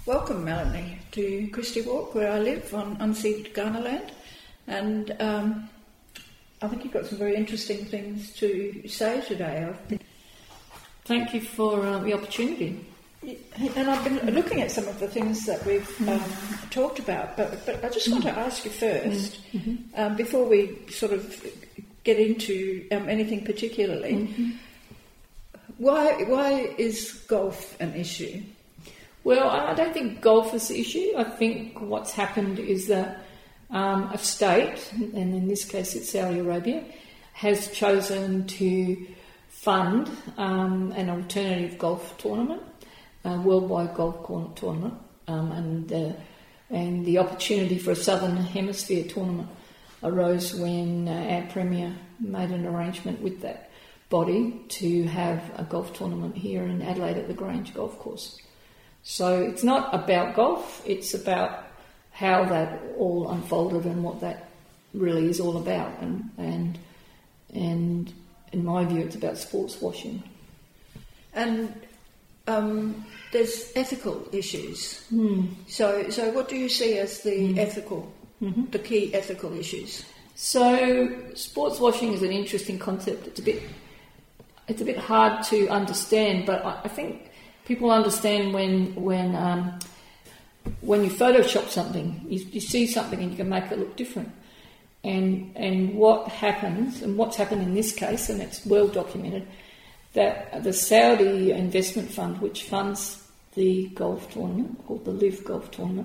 Welcome, Melanie, to Christie Walk, where I live on unceded Kaurna land. And I think you've got some very interesting things to say today. Thank you for the opportunity. And I've been looking at some of the things that we've talked about, but I just want to ask you first, before we sort of get into anything particularly, why is golf an issue? Well, I don't think golf is the issue. I think what's happened is that a state, and in this case it's Saudi Arabia, has chosen to fund an alternative golf tournament, a worldwide golf tournament, and the opportunity for a Southern Hemisphere tournament arose when our Premier made an arrangement with that body to have a golf tournament here in Adelaide at the Grange Golf Course. So it's not about golf, it's about how that all unfolded and what that really is all about. And in my view, it's about sports washing. And there's ethical issues. So what do you see as the ethical, the key ethical issues? So sports washing is an interesting concept. It's a bit hard to understand, but I think people understand when you Photoshop something, you see something and you can make it look different. And what happens, and what's happened in this case, and it's well documented, that the Saudi investment fund, which funds the golf tournament, called the LIV Golf Tournament,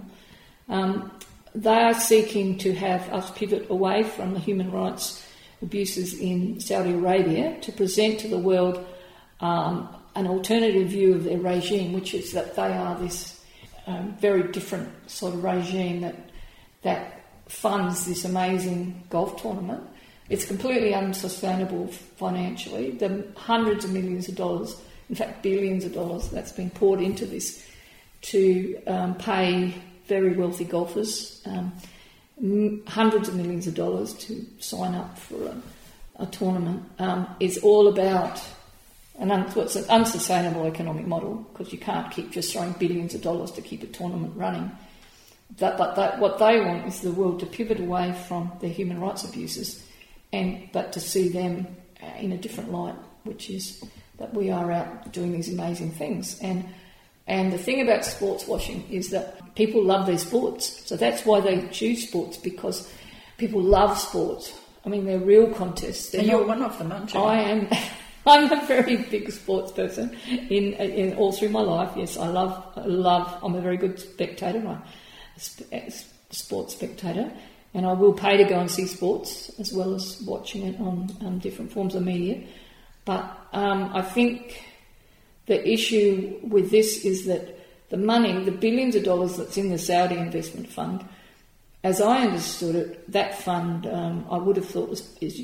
they are seeking to have us pivot away from the human rights abuses in Saudi Arabia to present to the world an alternative view of their regime, which is that they are this very different sort of regime that funds this amazing golf tournament. It's completely unsustainable financially. The hundreds of millions of dollars, in fact billions of dollars, that's been poured into this to pay very wealthy golfers hundreds of millions of dollars to sign up for a tournament is all about it's an unsustainable economic model, because you can't keep just throwing billions of dollars to keep a tournament running. What they want is the world to pivot away from their human rights abuses, but to see them in a different light, which is that we are out doing these amazing things. And the thing about sports washing is that people love their sports, so that's why they choose sports, because people love sports. I mean, they're real contests. And you're one of them, aren't you? I am. I'm a very big sports person in all through my life. Yes, I love. I'm a very good spectator. I'm a sports spectator, and I will pay to go and see sports as well as watching it on different forms of media. But I think the issue with this is that the money, the billions of dollars that's in the Saudi investment fund, as I understood it, that fund I would have thought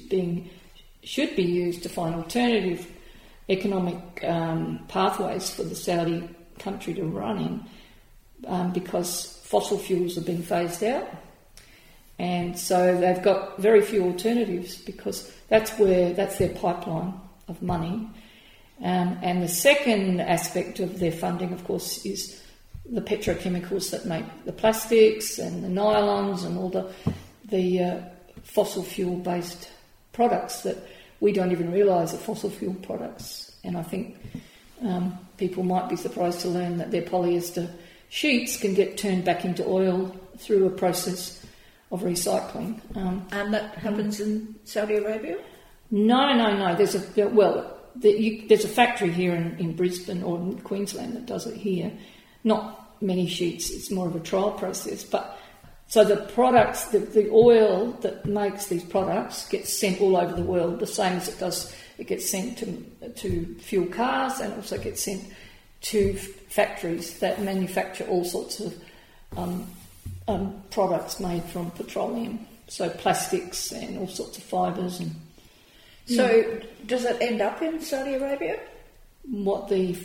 should be used to find alternative economic pathways for the Saudi country to run in, because fossil fuels are being phased out, and so they've got very few alternatives, because that's their pipeline of money. And the second aspect of their funding, of course, is the petrochemicals that make the plastics and the nylons and all the fossil fuel-based products that we don't even realise are fossil fuel products. And I think people might be surprised to learn that their polyester sheets can get turned back into oil through a process of recycling. And that happens in Saudi Arabia? No. There's a factory here in Brisbane or in Queensland that does it here. Not many sheets, it's more of a trial process. But so the products, the oil that makes these products gets sent all over the world, the same as it gets sent to fuel cars, and also gets sent to factories that manufacture all sorts of products made from petroleum. So plastics and all sorts of fibres and... So, does it end up in Saudi Arabia? What do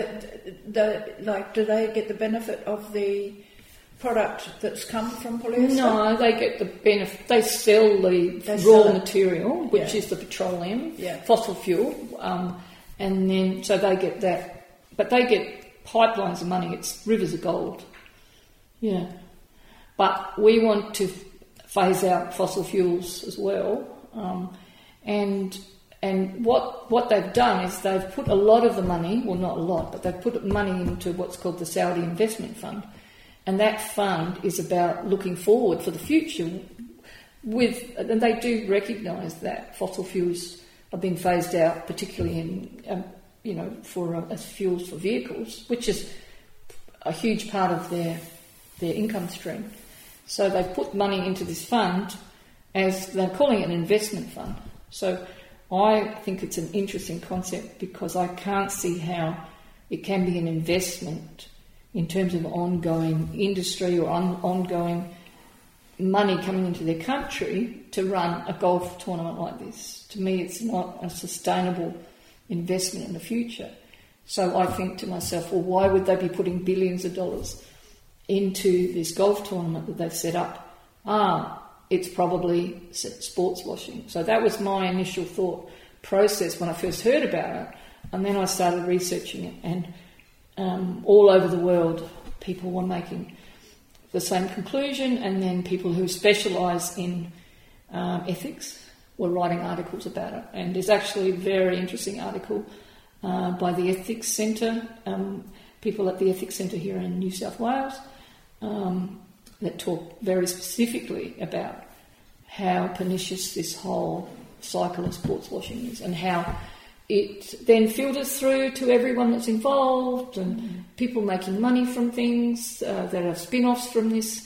they get the benefit of the product that's come from polyester? No, they get the benefit. They sell the raw material, which is the petroleum, fossil fuel, and then so they get that. But they get pipelines of money. It's rivers of gold Yeah. But we want to phase out fossil fuels as well. And what they've done is they've put a lot of the money, well, not a lot, but they've put money into what's called the Saudi Investment Fund. And that fund is about looking forward for the future and they do recognise that fossil fuels are being phased out, particularly in, as fuels for vehicles, which is a huge part of their income stream. So they've put money into this fund as they're calling it an investment fund. So I think it's an interesting concept because I can't see how it can be an investment in terms of ongoing industry or ongoing money coming into their country to run a golf tournament like this. To me, it's not a sustainable investment in the future. So I think to myself, well, why would they be putting billions of dollars into this golf tournament that they've set up? It's probably sports washing. So that was my initial thought process when I first heard about it. And then I started researching it. And all over the world, people were making the same conclusion. And then people who specialise in ethics were writing articles about it. And there's actually a very interesting article by the Ethics Centre, people at the Ethics Centre here in New South Wales, that talk very specifically about how pernicious this whole cycle of sports washing is and how it then filters through to everyone that's involved and people making money from things that are spin-offs from this.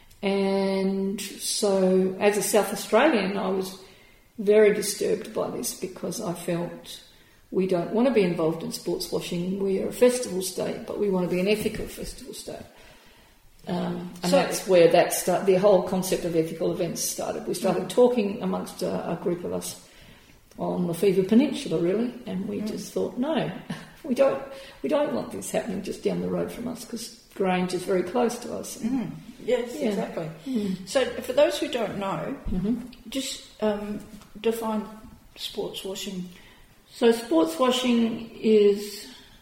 And so as a South Australian, I was very disturbed by this because I felt we don't want to be involved in sports washing. We are a festival state, but we want to be an ethical festival state. And so that's where the whole concept of ethical events started. We started talking amongst a group of us on the Fever Peninsula, really, and we just thought, no, we don't want this happening just down the road from us because Grange is very close to us. Yes, yeah. Exactly. So for those who don't know, just define sports washing. So sports washing is...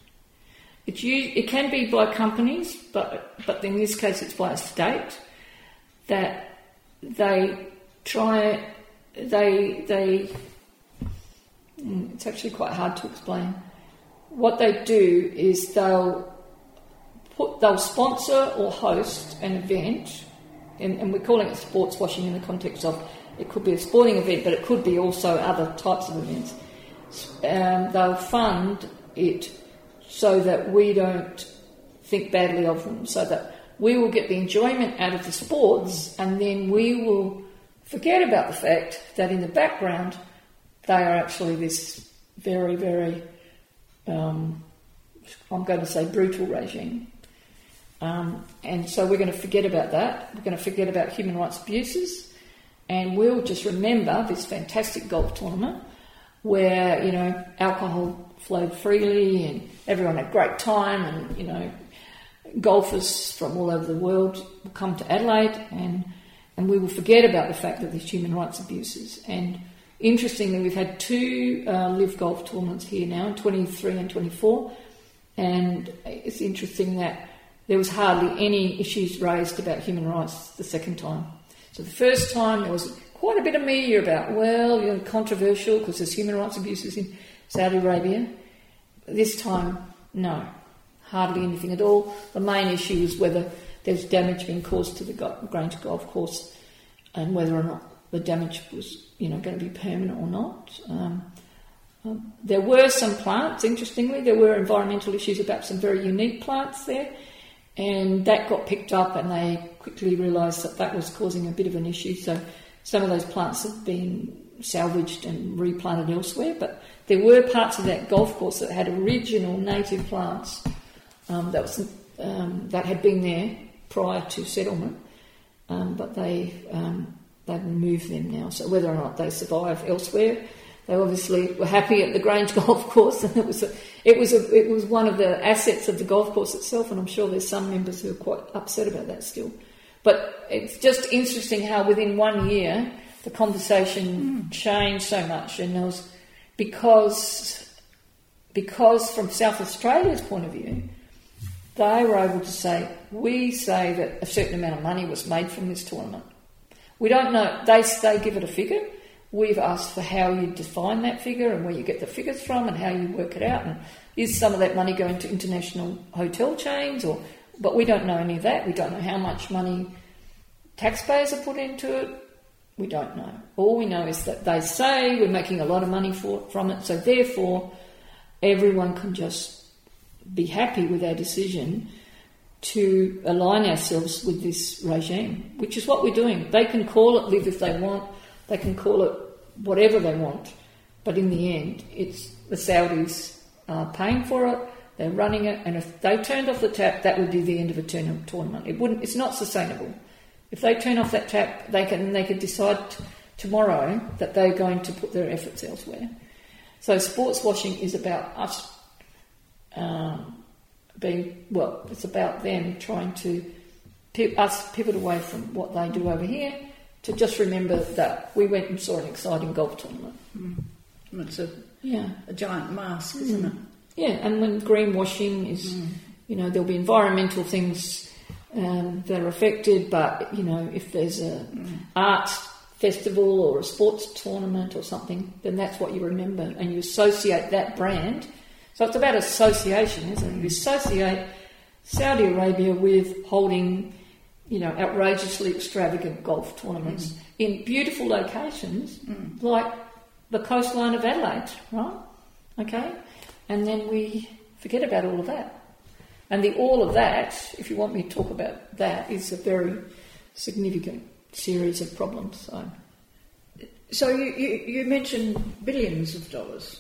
It can be by companies, but in this case it's by a state that they try. It's actually quite hard to explain. What they do is they'll sponsor or host an event, and we're calling it sports washing in the context of it could be a sporting event, but it could be also other types of events. They'll fund it so that we don't think badly of them, so that we will get the enjoyment out of the sports and then we will forget about the fact that in the background they are actually this very, very, I'm going to say brutal regime. And so we're going to forget about that. We're going to forget about human rights abuses and we'll just remember this fantastic golf tournament where, alcohol flowed freely and everyone had a great time and, golfers from all over the world will come to Adelaide and we will forget about the fact that there's human rights abuses. And interestingly, we've had 2 live golf tournaments here now, 23 and 24, and it's interesting that there was hardly any issues raised about human rights the second time. So the first time there was quite a bit of media about, controversial because there's human rights abuses in Saudi Arabia. This time, no, hardly anything at all. The main issue is whether there's damage being caused to the Grange Golf Course and whether or not the damage was, going to be permanent or not. There were some plants, interestingly, there were environmental issues about some very unique plants there, and that got picked up and they quickly realised that was causing a bit of an issue. So some of those plants have been salvaged and replanted elsewhere, but there were parts of that golf course that had original native plants that had been there prior to settlement, but they've removed them now. So whether or not they survive elsewhere, they obviously were happy at the Grange Golf Course, and it was one of the assets of the golf course itself. And I'm sure there's some members who are quite upset about that still. But it's just interesting how within 1 year the conversation changed so much, and there was because from South Australia's point of view, they were able to say, we say that a certain amount of money was made from this tournament. We don't know. They give it a figure. We've asked for how you define that figure and where you get the figures from and how you work it out. And is some of that money going to international hotel chains? But we don't know any of that. We don't know how much money taxpayers have put into it. We don't know. All we know is that they say we're making a lot of money from it, so therefore everyone can just be happy with our decision to align ourselves with this regime, which is what we're doing. They can call it LIV if they want. They can call it whatever they want. But in the end, it's the Saudis are paying for it, they're running it, and if they turned off the tap, that would be the end of a tournament. It's not sustainable. If they turn off that tap, they could decide tomorrow that they're going to put their efforts elsewhere. So sports washing is about us it's about them trying to pivot away from what they do over here to just remember that we went and saw an exciting golf tournament. It's a giant mask, isn't it? Yeah, and when greenwashing is, there'll be environmental things that are affected, but, if there's a arts festival or a sports tournament or something, then that's what you remember, and you associate that brand. So it's about association, isn't it? You associate Saudi Arabia with holding, outrageously extravagant golf tournaments in beautiful locations like the coastline of Adelaide, right? Okay? And then we forget about all of that. And all of that, if you want me to talk about that, is a very significant series of problems. So you mentioned billions of dollars.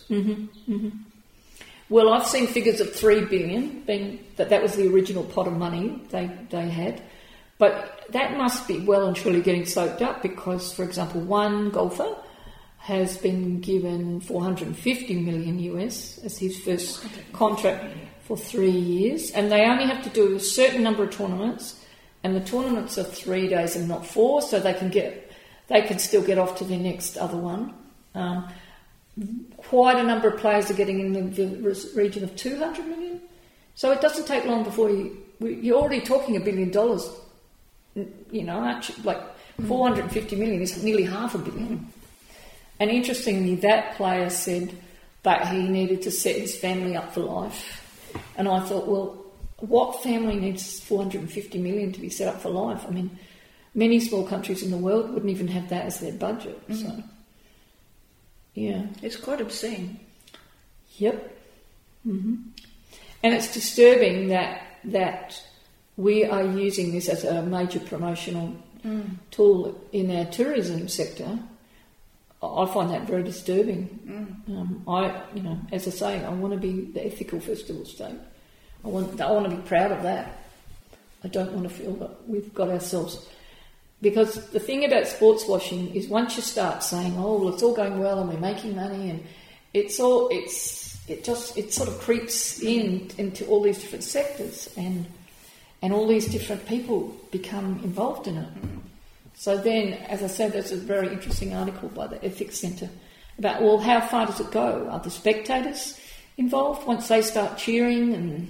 Well, I've seen figures of $3 billion, being that was the original pot of money they had. But that must be well and truly getting soaked up because, for example, one golfer has been given $450 million US as his first contract for 3 years, and they only have to do a certain number of tournaments, and the tournaments are 3 days and not 4, so they can still get off to their next other one. Quite a number of players are getting in the region of 200 million, so it doesn't take long before you're already talking $1 billion. Aren't you? Like 450 million is nearly $500 million. And interestingly, that player said that he needed to set his family up for life. And I thought, well, what family needs 450 million to be set up for life? I mean, many small countries in the world wouldn't even have that as their budget. So, yeah. It's quite obscene. Yep. And it's disturbing that we are using this as a major promotional tool in our tourism sector. I find that very disturbing. As I say, I want to be the ethical festival state. I want to be proud of that. I don't want to feel that we've got ourselves. Because the thing about sports washing is once you start saying, "Oh, well, it's all going well and we're making money," and it sort of creeps into all these different sectors, and all these different people become involved in it. So then, as I said, there's a very interesting article by the Ethics Centre about, well, how far does it go? Are the spectators involved once they start cheering and,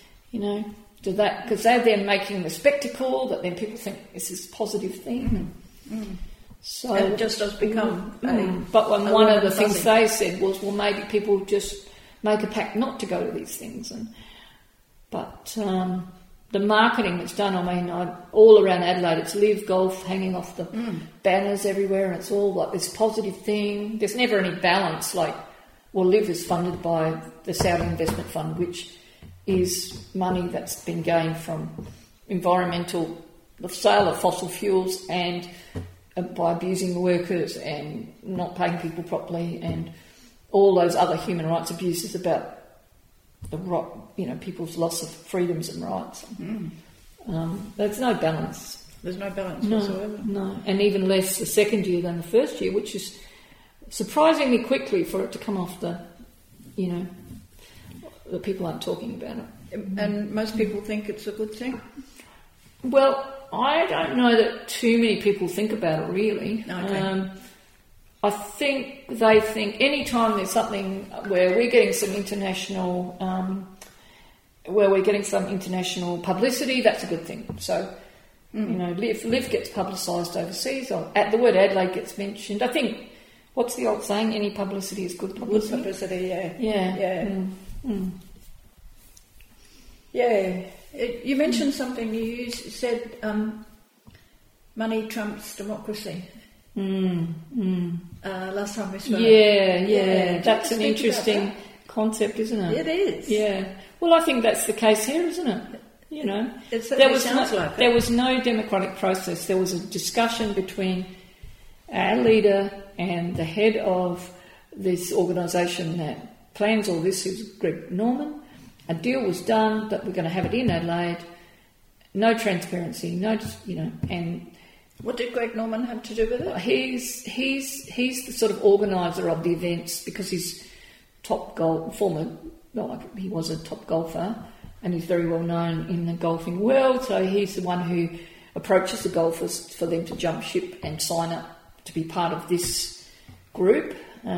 do that? Because they're then making the spectacle that then people think this is a positive thing. So and it just does become But one of the things they said was, well, maybe people just make a pact not to go to these things. But the marketing that's done, all around Adelaide, it's LIV Golf hanging off the banners everywhere, and it's all like this positive thing. There's never any balance. Like, well, LIV is funded by the Saudi Investment Fund, which is money that's been gained from the sale of fossil fuels and by abusing workers and not paying people properly and all those other human rights abuses about people's loss of freedoms and rights. There's no balance. There's no balance whatsoever. No, and even less the second year than the first year, which is surprisingly quickly for it to come off the people aren't talking about it. And most people think it's a good thing? Well, I don't know that too many people think about it, really. Okay. I think they think any time there's something where we're getting some international, where we're getting some international publicity, that's a good thing. So, if Liv gets publicised overseas, or the word Adelaide gets mentioned, I think, what's the old saying? Any publicity is good publicity. Good publicity, yeah. Yeah. Yeah. You mentioned something. You said money trumps democracy. Last time we spoke. Yeah. That's an interesting concept, isn't it? It is. Yeah. Well, I think that's the case here, isn't it? It certainly sounds like it. There was no democratic process. There was a discussion between our leader and the head of this organisation that plans all this, is Greg Norman. A deal was done that we're going to have it in Adelaide. No transparency, and what did Greg Norman have to do with it? He's the sort of organiser of the events because he's he was a top golfer, and he's very well known in the golfing world. So he's the one who approaches the golfers for them to jump ship and sign up to be part of this group,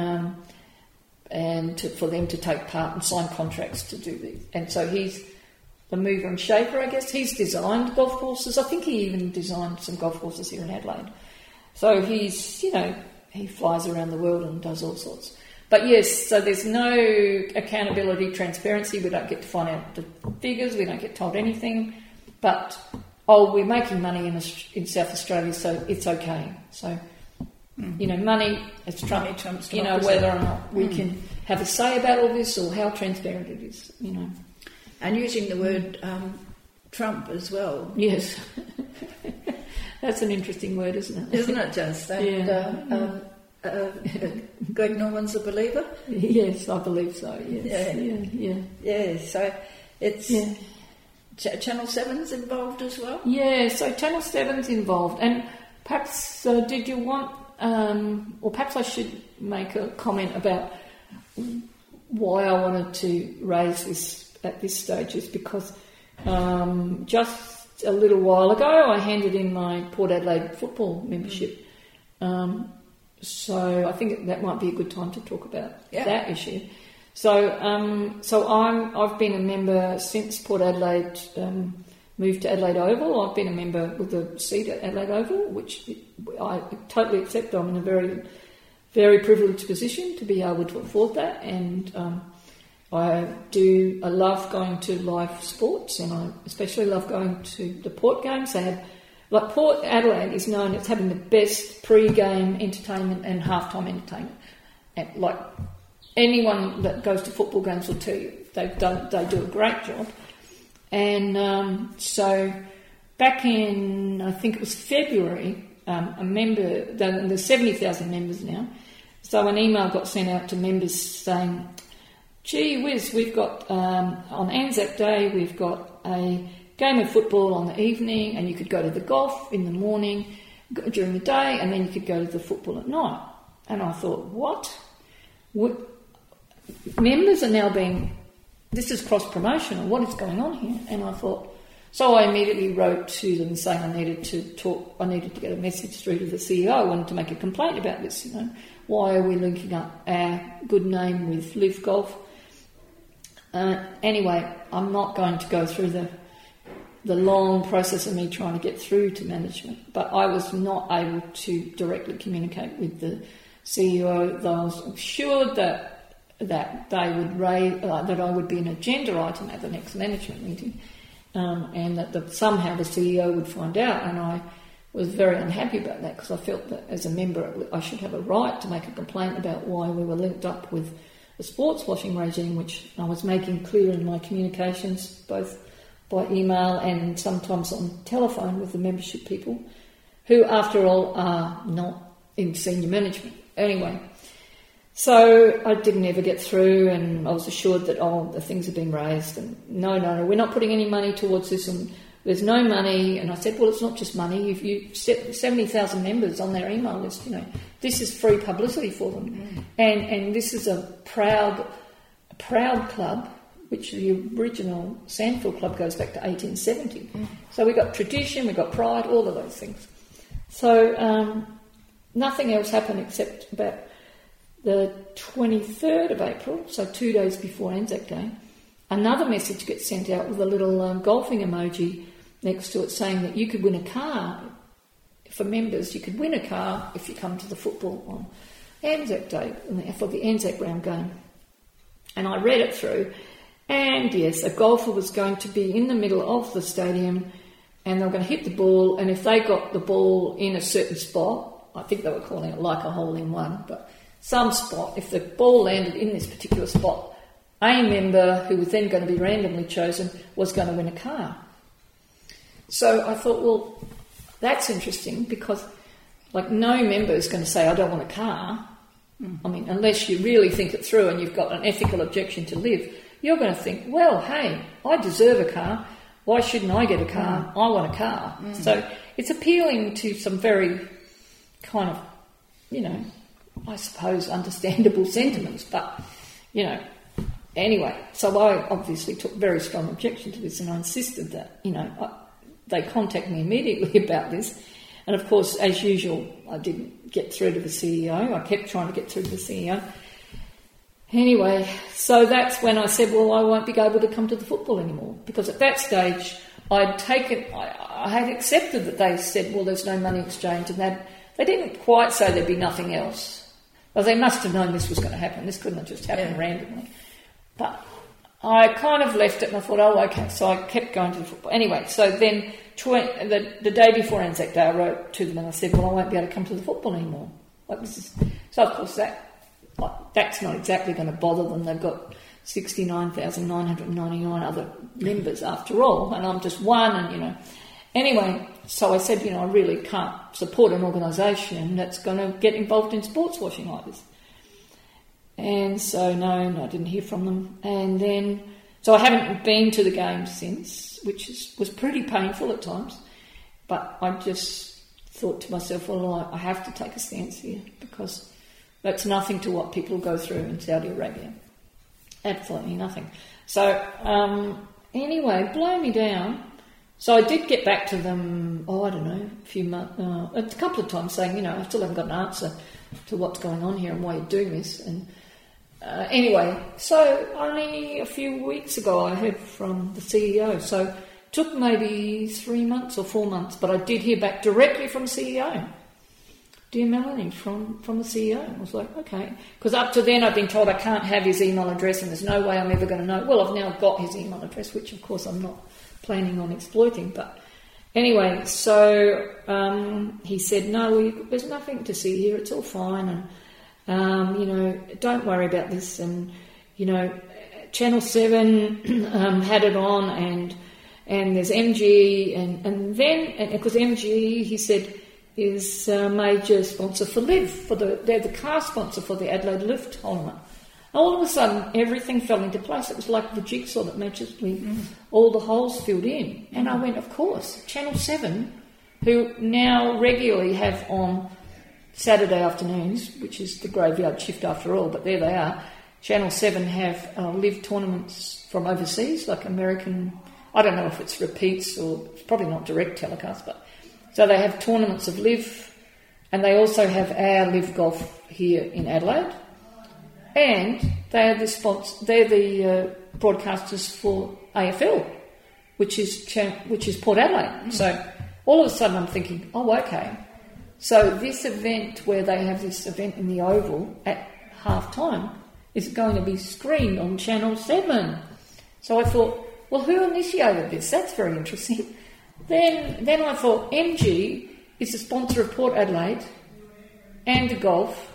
and for them to take part and sign contracts to do these. And so he's the mover and shaker, I guess. He's designed golf courses. I think he even designed some golf courses here in Adelaide. So he's, he flies around the world and does all sorts. But yes, so there's no accountability, transparency. We don't get to find out the figures. We don't get told anything. But, we're making money in South Australia, so it's okay. So, money, it's money trumps democracy. Whether or not we can have a say about all this or how transparent it is, And using the word Trump as well. Yes. That's an interesting word, isn't it? Isn't it just? And, Greg Norman's a believer? Yes, I believe so, yes. Yeah, so it's... Yeah. Channel 7's involved as well? Yeah, so Channel 7's involved. And perhaps, did you want... or perhaps I should make a comment about why I wanted to raise this at this stage is because just a little while ago I handed in my Port Adelaide football membership. So I think that might be a good time to talk about that issue. So I've been a member since Port Adelaide moved to Adelaide Oval. I've been a member with the seat at Adelaide Oval, which I totally accept. I'm in a very, very privileged position to be able to afford that, and I love going to live sports, and I especially love going to the Port games. They have, Port Adelaide is known as having the best pre-game entertainment and halftime entertainment. And anyone that goes to football games will tell you they do a great job. And so back in, I think it was February, a member, there's 70,000 members now, so an email got sent out to members saying, gee whiz, we've got, on Anzac Day, we've got a game of football on the evening, and you could go to the golf in the morning during the day, and then you could go to the football at night. And I thought, what? Members are now this is cross-promotional, what is going on here? And I thought, so I immediately wrote to them saying I needed to get a message through to the CEO. I wanted to make a complaint about this, why are we linking up our good name with Liv Golf? Anyway, I'm not going to go through the long process of me trying to get through to management, but I was not able to directly communicate with the CEO, though I was assured that they would raise, that I would be an agenda item at the next management meeting, and that somehow the CEO would find out, and I was very unhappy about that because I felt that as a member I should have a right to make a complaint about why we were linked up with the sports washing regime, which I was making clear in my communications, both by email and sometimes on telephone with the membership people, who, after all, are not in senior management. Anyway, so I didn't ever get through, and I was assured that, the things have been raised, and no, we're not putting any money towards this, and there's no money. And I said, well, it's not just money. If you set 70,000 members on their email list, this is free publicity for them. And this is a proud club, which the original Sandfield Club goes back to 1870. So we've got tradition, we've got pride, all of those things. So nothing else happened except about the 23rd of April, so 2 days before Anzac Day, another message gets sent out with a little golfing emoji next to it saying that you could win a car. For members, you could win a car if you come to the football on Anzac Day, for the Anzac round game. And I read it through, and yes, a golfer was going to be in the middle of the stadium, and they were going to hit the ball, and if they got the ball in a certain spot, I think they were calling it like a hole-in-one, but some spot, if the ball landed in this particular spot, a member who was then going to be randomly chosen was going to win a car. So I thought, well, that's interesting, because like no member is going to say, I don't want a car. I mean, unless you really think it through and you've got an ethical objection to live, you're going to think, well, hey, I deserve a car. Why shouldn't I get a car? I want a car. So it's appealing to some very kind of, I suppose, understandable sentiments. But, anyway, so I obviously took very strong objection to this, and I insisted that, they contact me immediately about this. And of course, as usual, I didn't get through to the CEO. I kept trying to get through to the CEO. Anyway, so that's when I said, well, I won't be able to come to the football anymore. Because at that stage, I had accepted that they said, well, there's no money exchange, and that they didn't quite say there'd be nothing else. Well, they must have known this was going to happen. This couldn't have just happened randomly. But I kind of left it, and I thought, oh, okay. So I kept going to the football. Anyway, so then the day before Anzac Day, I wrote to them and I said, well, I won't be able to come to the football anymore. So, of course, that's not exactly going to bother them. They've got 69,999 other members after all, and I'm just one, and, Anyway, so I said, I really can't support an organisation that's going to get involved in sports washing like this. And so, no, I didn't hear from them. And then, so I haven't been to the game since, which was pretty painful at times. But I just thought to myself, well, I have to take a stance here, because that's nothing to what people go through in Saudi Arabia. Absolutely nothing. So, anyway, blow me down. So I did get back to them, I don't know, a couple of times saying, I still haven't got an answer to what's going on here and why you're doing this. And anyway, so only a few weeks ago I heard from the CEO. So it took maybe 3 months or 4 months, but I did hear back directly from the CEO. Dear Melanie, from the CEO. I was like, okay. Because up to then I've been told I can't have his email address and there's no way I'm ever going to know. Well, I've now got his email address, which of course I'm not planning on exploiting. But anyway, so he said, no, there's nothing to see here. It's all fine. And, don't worry about this. And, Channel 7 had it on, and there's MG. And then, because MG, he said, is a major sponsor for LIV. They're the car sponsor for the Adelaide Lift tournament. All of a sudden, everything fell into place. It was like the jigsaw that magically all the holes filled in. And I went, of course, Channel 7, who now regularly have on Saturday afternoons, which is the graveyard shift after all, but there they are. Channel 7 have LIV tournaments from overseas, like American, I don't know if it's repeats or it's probably not direct telecast, but so they have tournaments of LIV, and they also have our LIV golf here in Adelaide. And they're the broadcasters for AFL, which is Port Adelaide. So all of a sudden I'm thinking, oh, okay. So this event where they have this event in the Oval at half-time is going to be screened on Channel 7. So I thought, well, who initiated this? That's very interesting. Then I thought, MG is the sponsor of Port Adelaide and the golf,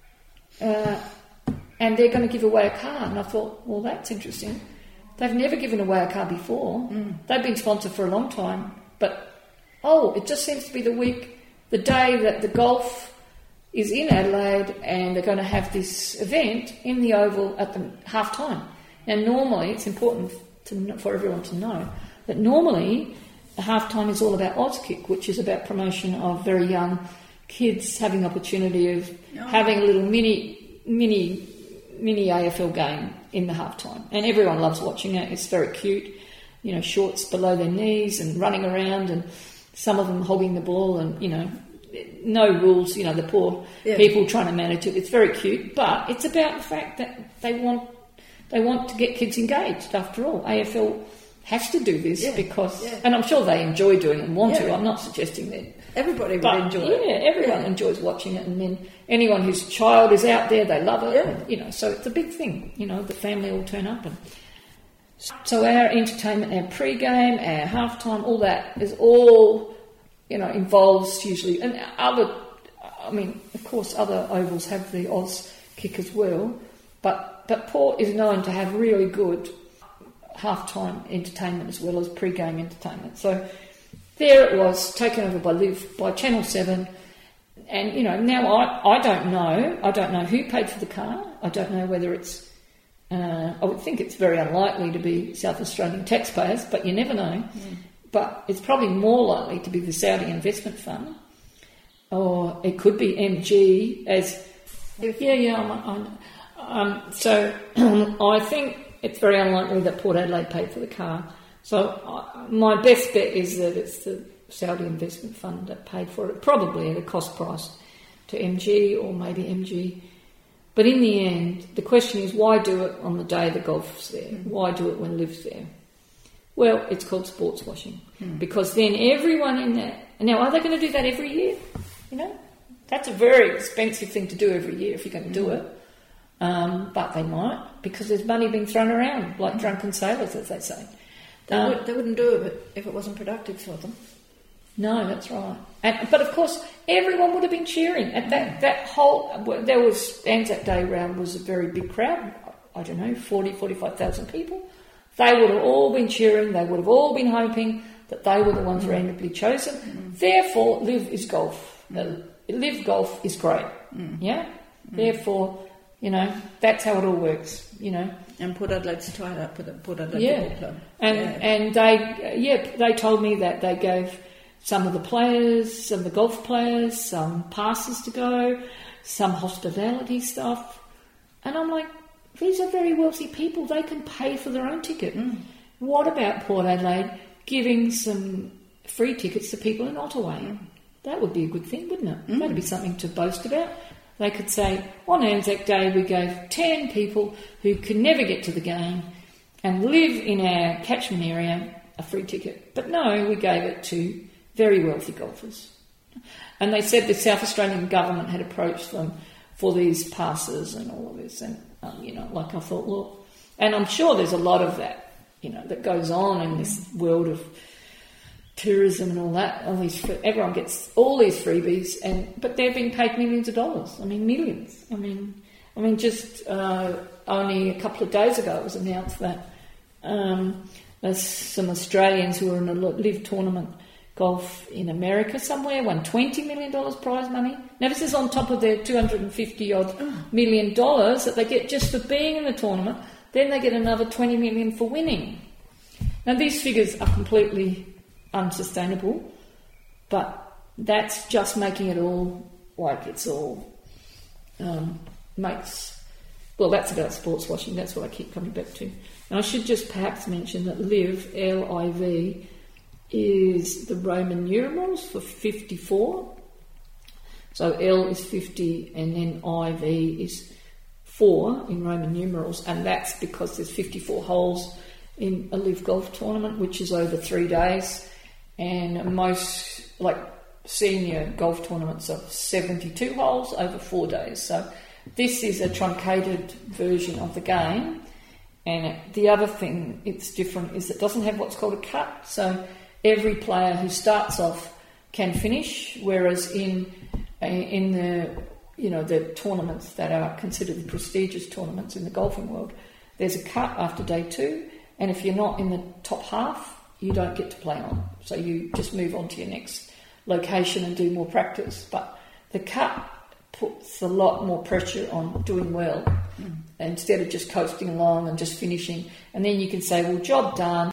and they're going to give away a car. And I thought, well, that's interesting. They've never given away a car before. They've been sponsored for a long time. But, it just seems to be the day that the golf is in Adelaide, and they're going to have this event in the Oval at the half-time. Now, normally, it's important for everyone to know that normally the half-time is all about Auskick, which is about promotion of very young kids having the opportunity of having a little mini AFL game in the half-time. And everyone loves watching it. It's very cute. Shorts below their knees and running around, and some of them hogging the ball, and, no rules, the poor people trying to manage it. It's very cute, but it's about the fact that they they want to get kids engaged. After all, AFL has to do this because, and I'm sure they enjoy doing it and want to. I'm not suggesting that everybody would enjoy it. Yeah, everyone enjoys watching it, and then anyone whose child is out there, they love it. And, you know, so it's a big thing. You know, the family all turn up, and so our entertainment, our pre-game, our halftime, all that is all, you know, involves usually, and other. I mean, of course, other ovals have the Oz kick as well, but Port is known to have really good halftime entertainment as well as pre-game entertainment. So there it was, taken over by Channel 7, and you know, now I don't know who paid for the car. I don't know whether it's I would think it's very unlikely to be South Australian taxpayers, but you never know. But it's probably more likely to be the Saudi Investment Fund, or it could be MG as so I think it's very unlikely that Port Adelaide paid for the car. So my best bet is that it's the Saudi Investment Fund that paid for it, probably at a cost price to MG or maybe MG. But in the end, the question is, why do it on the day the golf's there? Why do it when Liv's there? Well, it's called sports washing, because then everyone in that... Now, are they going to do that every year? You know, that's a very expensive thing to do every year if you're going to do it. But they might, because there's money being thrown around, like drunken sailors, as they say. They wouldn't do it if it wasn't productive for them. No, that's right. But of course, everyone would have been cheering at that whole. There was Anzac Day round was a very big crowd. I don't know, 45,000 people. They would have all been cheering. They would have all been hoping that they were the ones randomly chosen. Therefore, Liv is golf. Liv golf is great. Yeah. Therefore, you know, that's how it all works. You know. And Port Adelaide's tied up with the Port Adelaide Football Club. And they told me that they gave some of the players, some of the golf players, some passes to go, some hospitality stuff. And I'm like, these are very wealthy people. They can pay for their own ticket. What about Port Adelaide giving some free tickets to people in Ottawa? That would be a good thing, wouldn't it? That would be something to boast about. They could say, on Anzac Day we gave 10 people who can never get to the game and live in our catchment area a free ticket. But no, we gave it to very wealthy golfers. And they said the South Australian government had approached them for these passes and all of this. And, you know, like I thought, look, and I'm sure there's a lot of that, you know, that goes on in this world of tourism and all that. Everyone gets all these freebies, but they're being paid millions of dollars. I mean, millions. I mean, just only a couple of days ago it was announced that there's some Australians who were in a Live tournament golf in America somewhere won $20 million prize money. Now this is on top of their $250 million that they get just for being in the tournament. Then they get another $20 million for winning. Now these figures are completely unsustainable, but that's just making it all like it's all that's about sports washing. That's what I keep coming back to. And I should just perhaps mention that Liv, L-I-V, is the Roman numerals for 54. So L is 50 and then IV is 4 in Roman numerals, and that's because there's 54 holes in a Liv golf tournament, which is over 3 days, and most senior golf tournaments are 72 holes over 4 days. So this is a truncated version of the game, and the other thing it's different is it doesn't have what's called a cut. So every player who starts off can finish, whereas in the tournaments that are considered the prestigious tournaments in the golfing world, there's a cut after day 2, and if you're not in the top half, you don't get to play on. So you just move on to your next location and do more practice. But the cut puts a lot more pressure on doing well instead of just coasting along and just finishing. And then you can say, well, job done.